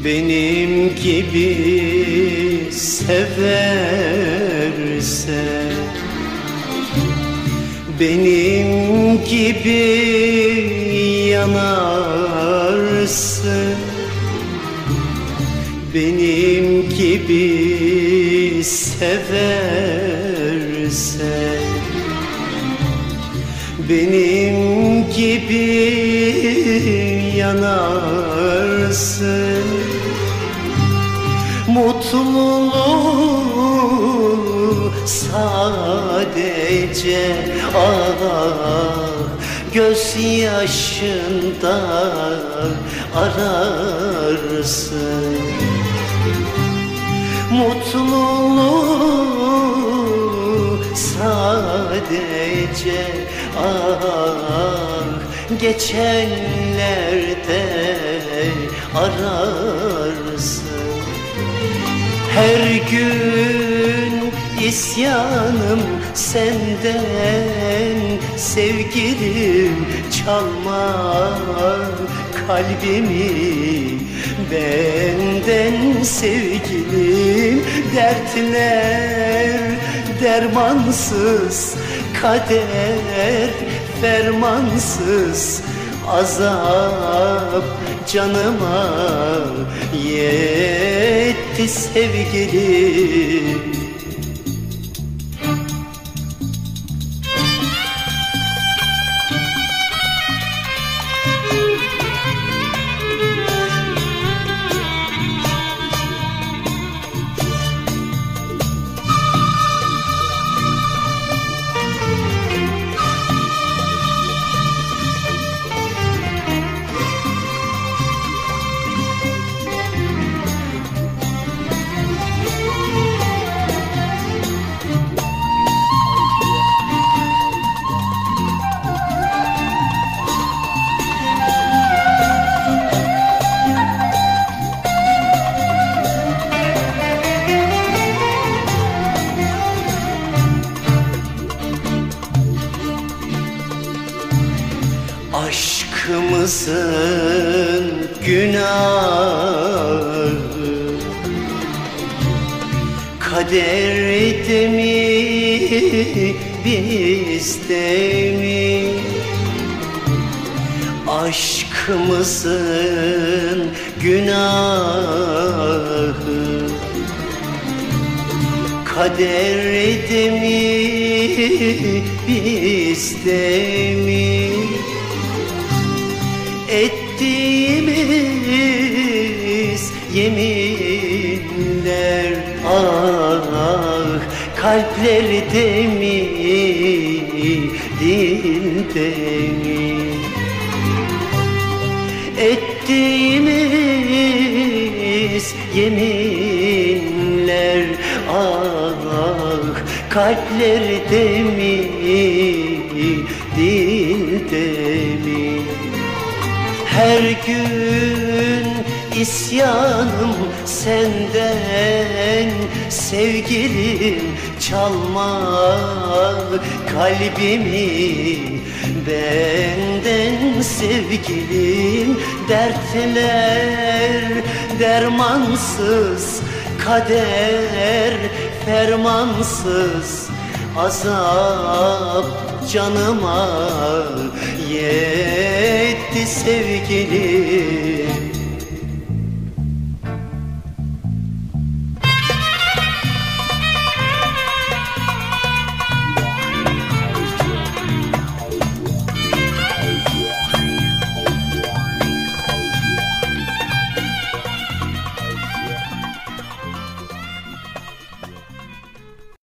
benim gibi severse, benim gibi yanarsın, benim gibi severse, benim gibi yanarsın. Mutluluğu sadece gözyaşında ararsın. Mutluluğu sadece geçenlerde ararsın. Her gün isyanım senden sevgilim, çalma kalbimi benden sevgilim. Dertler dermansız, kader fermansız, azap canıma yetti sevgilim. Aşkımızın günahı kaderde mi, bizde mi? Aşkımızın günahı kaderde mi, bizde mi? Ettiğimiz yeminler kalplerde mi, dilde mi? Ettiğimiz yeminler kalplerde mi, dilde mi? Her gün isyanım senden sevgilim, çalma kalbimi benden sevgilim. Dertler dermansız, kader fermansız, azap canıma yetti sevgilim.